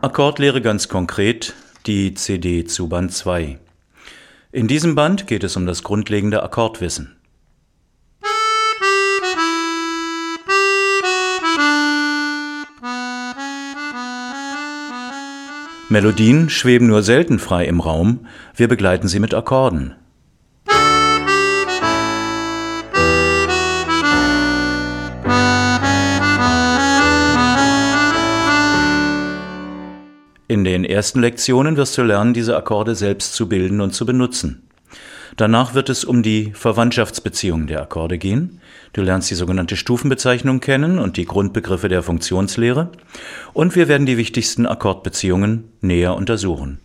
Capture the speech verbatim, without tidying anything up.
Akkordlehre ganz konkret, die C D zu Band zwei. In diesem Band geht es um das grundlegende Akkordwissen. Melodien schweben nur selten frei im Raum, wir begleiten sie mit Akkorden. In den ersten Lektionen wirst du lernen, diese Akkorde selbst zu bilden und zu benutzen. Danach wird es um die Verwandtschaftsbeziehungen der Akkorde gehen. Du lernst die sogenannte Stufenbezeichnung kennen und die Grundbegriffe der Funktionslehre. Und wir werden die wichtigsten Akkordbeziehungen näher untersuchen.